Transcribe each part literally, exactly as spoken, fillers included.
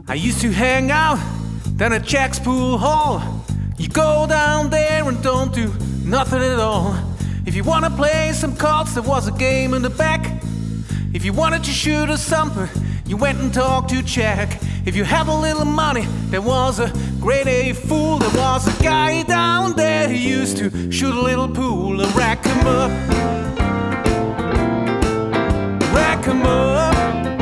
I used to hang out down at Jack's Pool Hall. You go down there and don't do nothing at all. If you wanna play some cards, there was a game in the back. If you wanted to shoot a stumper, you went and talked to Jack. If you have a little money, there was a grade A fool. There was a guy down there who used to shoot a little pool and rack 'em up, rack 'em up,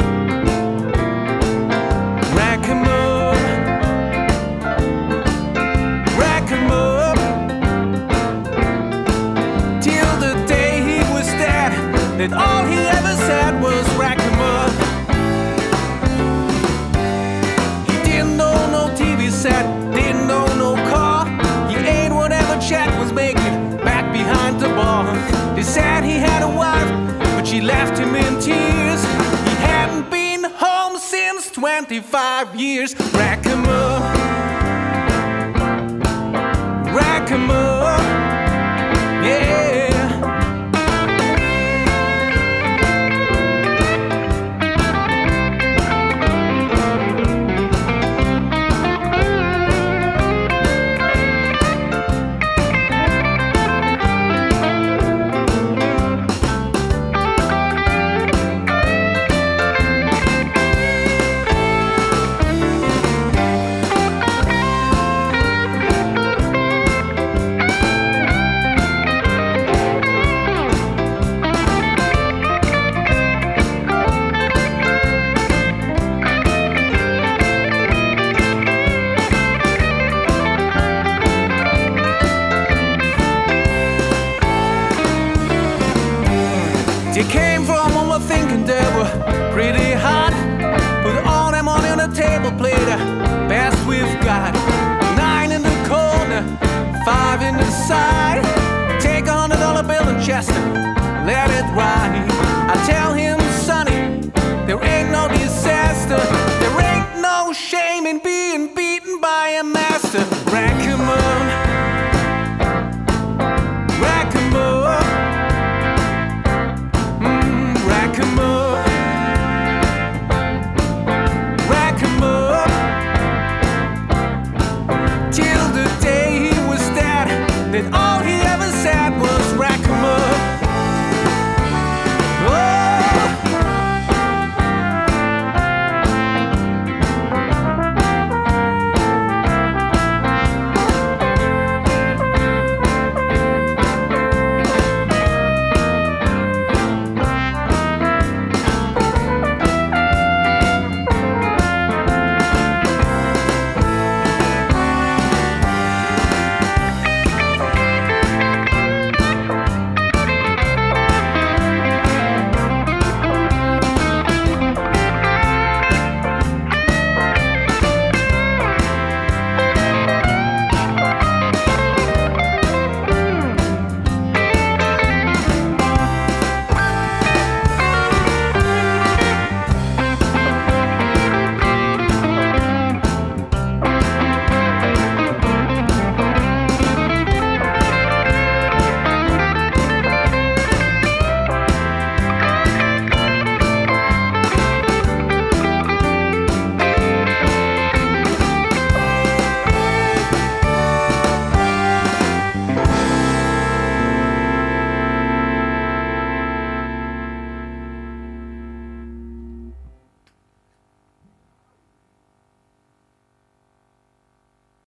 rack 'em up, rack 'em up, till the day he was dead. That all he ever said was rack 'em up. Set, didn't know no car. He ate whatever Jack was making back behind the bar. They said he had a wife, but she left him in tears. He hadn't been home since twenty-five years. Rack 'em up, rack 'em up, yeah. They came from home thinking they were pretty hot. Put all their money on the table, play the best we've got. Nine in the corner, five in the side. Take a hundred dollar bill and Chester.